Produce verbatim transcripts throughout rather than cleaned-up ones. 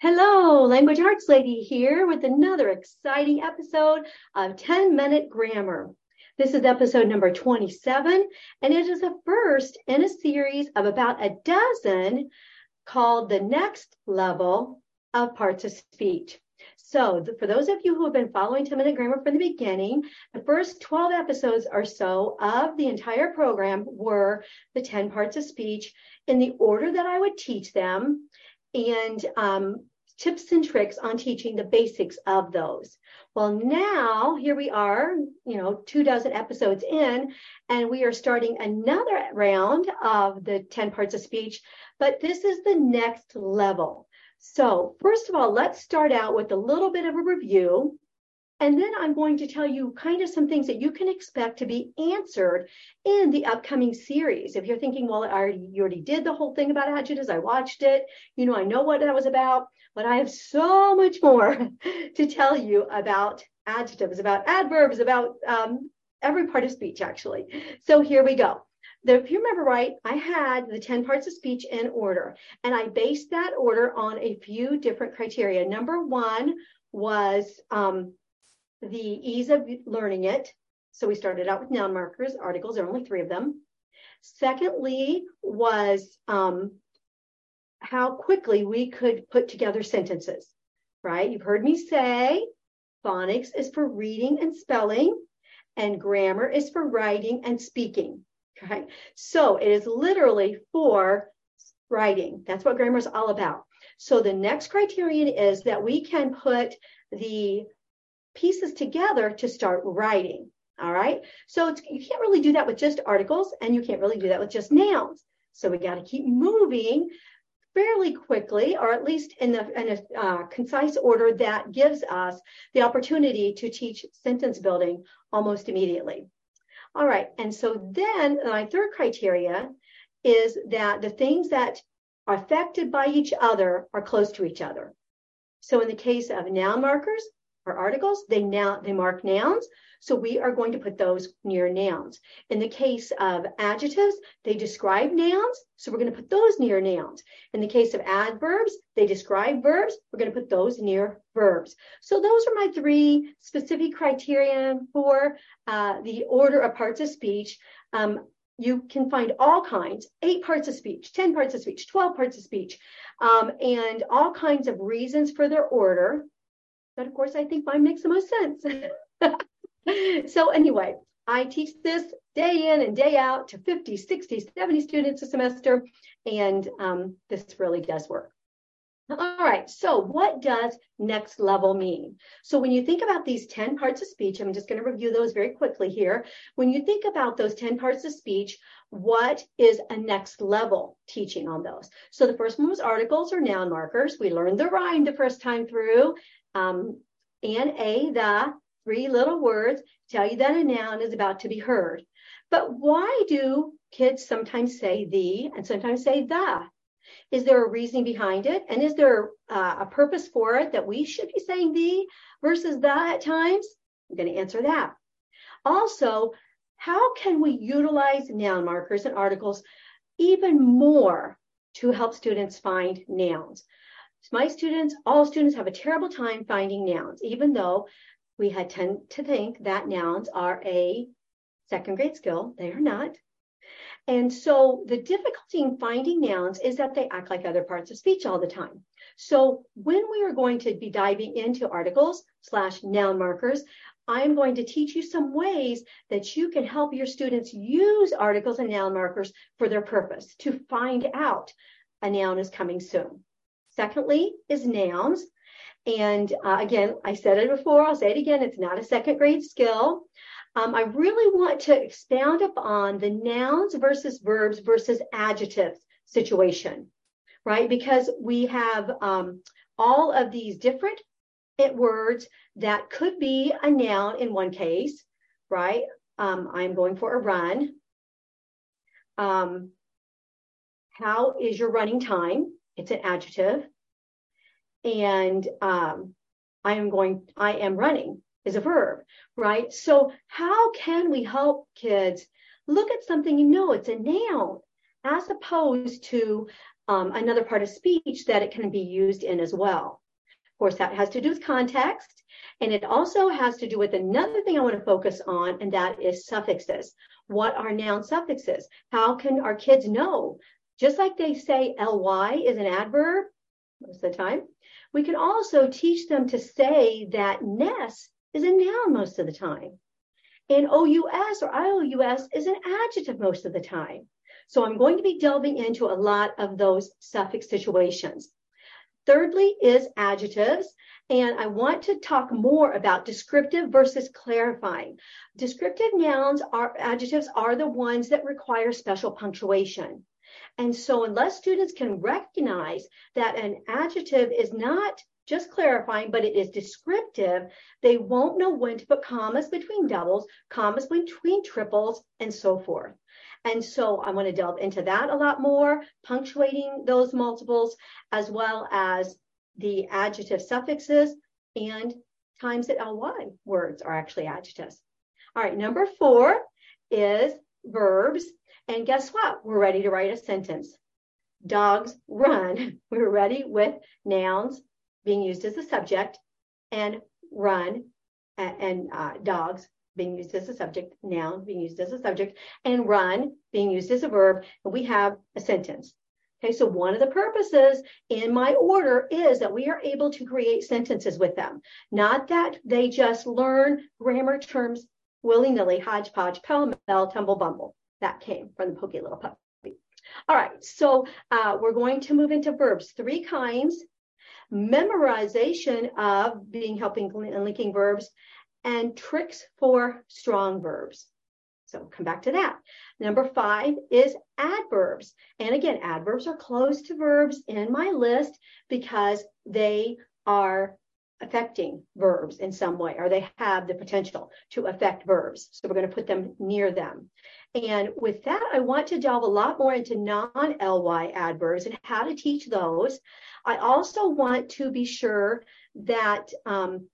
Hello, Language Arts Lady here with another exciting episode of ten minute Grammar. This is episode number twenty-seven, and it is the first in a series of about a dozen called The Next Level of Parts of Speech. So the, for those of you who have been following ten minute Grammar from the beginning, the first twelve episodes or so of the entire program were the ten parts of speech in the order that I would teach them, and um, tips and tricks on teaching the basics of those. Well, now here we are, you know, two dozen episodes in, and we are starting another round of the ten parts of speech, but this is the next level. So first of all, let's start out with a little bit of a review, and then I'm going to tell you kind of some things that you can expect to be answered in the upcoming series. If you're thinking, well, I already, you already did the whole thing about adjectives, I watched it, you know, I know what that was about, but I have so much more to tell you about adjectives, about adverbs, about um, every part of speech, actually. So here we go. The, if you remember right, I had the ten parts of speech in order, and I based that order on a few different criteria. Number one was um, the ease of learning it. So we started out with noun markers, articles, there are only three of them. Secondly was um, how quickly we could put together sentences, right? You've heard me say phonics is for reading and spelling, and grammar is for writing and speaking, okay? So it is literally for writing. That's what grammar is all about. So the next criterion is that we can put the pieces together to start writing, all right? So it's, you can't really do that with just articles, and you can't really do that with just nouns. So we got to keep moving fairly quickly, or at least in, the, in a uh, concise order that gives us the opportunity to teach sentence building almost immediately. All right, and so then my third criteria is that the things that are affected by each other are close to each other. So in the case of noun markers or articles, they now they mark nouns, so we are going to put those near nouns. In the case of adjectives, they describe nouns, so we're going to put those near nouns. In the case of adverbs, they describe verbs, we're going to put those near verbs. So those are my three specific criteria for uh, the order of parts of speech. Um, you can find all kinds, eight parts of speech, ten parts of speech, twelve parts of speech, um, and all kinds of reasons for their order. But of course, I think mine makes the most sense. So anyway, I teach this day in and day out to fifty, sixty, seventy students a semester, and um, this really does work. All right, so what does next level mean? So when you think about these ten parts of speech, I'm just going to review those very quickly here. When you think about those ten parts of speech, what is a next level teaching on those? So the first one was articles or noun markers. We learned the rhyme the first time through. Um, and a, the, three little words tell you that a noun is about to be heard. But why do kids sometimes say the and sometimes say the? Is there a reasoning behind it? And is there uh, a purpose for it that we should be saying the versus the at times? I'm going to answer that. Also, how can we utilize noun markers and articles even more to help students find nouns? My students, all students have a terrible time finding nouns, even though we had tend to think that nouns are a second grade skill. They are not. And so the difficulty in finding nouns is that they act like other parts of speech all the time. So when we are going to be diving into articles slash noun markers, I'm going to teach you some ways that you can help your students use articles and noun markers for their purpose to find out a noun is coming soon. Secondly is nouns. And uh, again, I said it before, I'll say it again, it's not a second grade skill. Um, I really want to expound upon the nouns versus verbs versus adjectives situation, right? Because we have um, all of these different words that could be a noun in one case, right? Um, I'm going for a run. Um, how is your running time? It's an adjective. And um, I am going, I am running is a verb, right? So how can we help kids look at something you know it's a noun as opposed to um, another part of speech that it can be used in as well. Of course, that has to do with context, and it also has to do with another thing I want to focus on, and that is suffixes. What are noun suffixes? How can our kids know? Just like they say ly is an adverb most of the time, we can also teach them to say that ness is a noun most of the time. And ous or ious is an adjective most of the time. So I'm going to be delving into a lot of those suffix situations. Thirdly is adjectives, and I want to talk more about descriptive versus clarifying. Descriptive nouns are adjectives are the ones that require special punctuation. And so unless students can recognize that an adjective is not just clarifying, but it is descriptive, they won't know when to put commas between doubles, commas between triples, and so forth. And so I want to delve into that a lot more, punctuating those multiples, as well as the adjective suffixes and times that ly words are actually adjectives. All right, number four is verbs. And guess what? We're ready to write a sentence. Dogs run. We're ready with nouns being used as a subject, and run and uh, dogs being used as a subject, noun being used as a subject, and run being used as a verb, and we have a sentence. Okay, so one of the purposes in my order is that we are able to create sentences with them, not that they just learn grammar terms willy-nilly, hodgepodge, pell-mell, tumble bumble. That came from the Pokey Little Puppy. All right, so uh, we're going to move into verbs, three kinds: memorization of being helping and linking verbs, and tricks for strong verbs. So come back to that. Number five is adverbs. And again, adverbs are close to verbs in my list because they are affecting verbs in some way, or they have the potential to affect verbs. So we're going to put them near them. And with that, I want to delve a lot more into non-ly adverbs and how to teach those. I also want to be sure that um,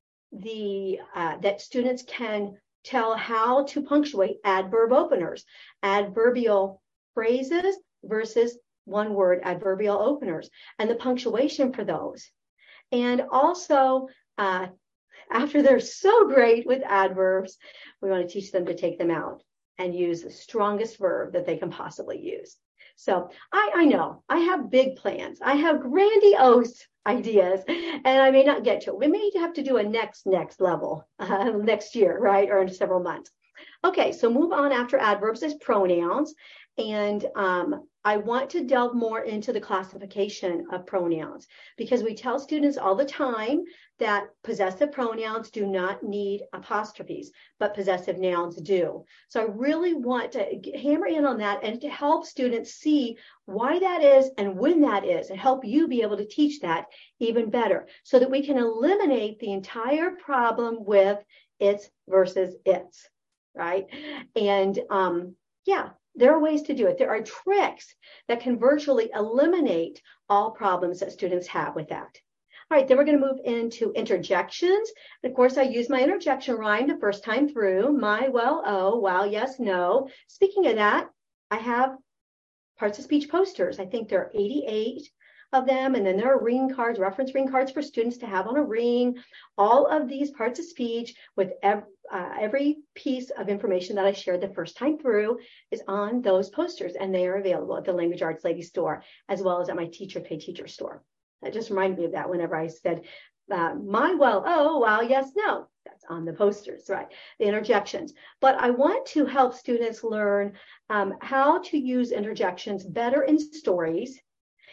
the uh, that students can tell how to punctuate adverb openers, adverbial phrases versus one word adverbial openers, and the punctuation for those. And also, uh, after they're so great with adverbs, we want to teach them to take them out and use the strongest verb that they can possibly use. So I, I know I have big plans. I have grandiose ideas, and I may not get to it. We may have to do a next, next level uh, next year, right? Or in several months. Okay, so move on after adverbs is pronouns. And um, I want to delve more into the classification of pronouns, because we tell students all the time that possessive pronouns do not need apostrophes, but possessive nouns do. So I really want to hammer in on that and to help students see why that is and when that is, and help you be able to teach that even better, so that we can eliminate the entire problem with it's versus its, right? And um, yeah. There are ways to do it. There are tricks that can virtually eliminate all problems that students have with that. All right, then we're going to move into interjections. And of course, I use my interjection rhyme the first time through. My, well, oh, wow, yes, no. Speaking of that, I have parts of speech posters. I think there are eighty-eight of them. And then there are ring cards, reference ring cards for students to have on a ring. All of these parts of speech with every, uh, every piece of information that I shared the first time through is on those posters, and they are available at the Language Arts Lady store, as well as at my Teacher Pay Teacher store. That just reminded me of that whenever I said, uh, my, well, oh, wow, yes, no. That's on the posters, right? The interjections. But I want to help students learn um, how to use interjections better in stories,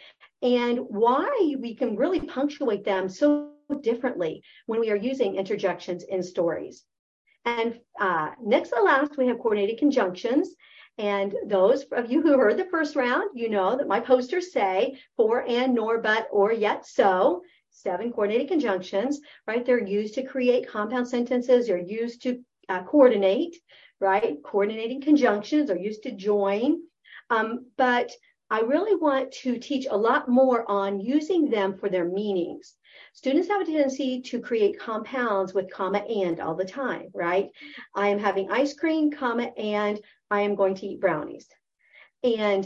and why we can really punctuate them so differently when we are using interjections in stories. And uh, next to last, we have coordinated conjunctions. And those of you who heard the first round, you know that my posters say for, and, nor, but, or, yet, so. Seven coordinated conjunctions, right? They're used to create compound sentences. They're used to uh, coordinate, right? Coordinating conjunctions are used to join. Um, but I really want to teach a lot more on using them for their meanings. Students have a tendency to create compounds with comma and all the time, right? I am having ice cream, comma, and I am going to eat brownies. And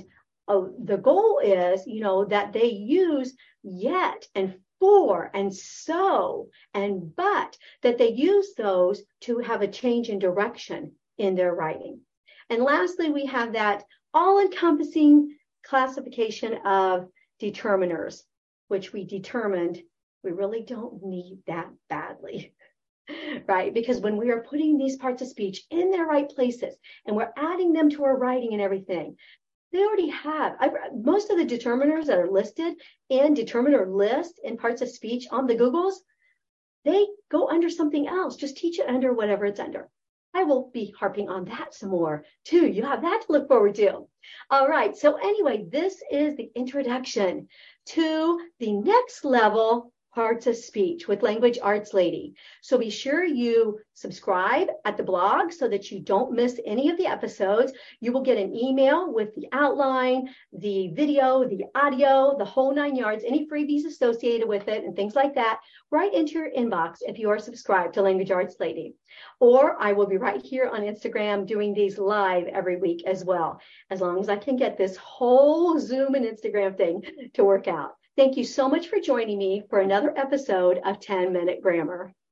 oh, the goal is, you know, that they use yet and for and so and but, that they use those to have a change in direction in their writing. And lastly, we have that all-encompassing classification of determiners, which we determined we really don't need that badly, right? Because when we are putting these parts of speech in their right places and we're adding them to our writing and everything, they already have. I've, most of the determiners that are listed in determiner list in parts of speech on the Googles, they go under something else. Just teach it under whatever it's under. I will be harping on that some more too. You have that to look forward to. All right. So anyway, this is the introduction to the next level parts of speech with Language Arts Lady. So be sure you subscribe at the blog so that you don't miss any of the episodes. You will get an email with the outline, the video, the audio, the whole nine yards, any freebies associated with it and things like that right into your inbox if you are subscribed to Language Arts Lady. Or I will be right here on Instagram doing these live every week as well, as long as I can get this whole Zoom and Instagram thing to work out. Thank you so much for joining me for another episode of ten minute Grammar.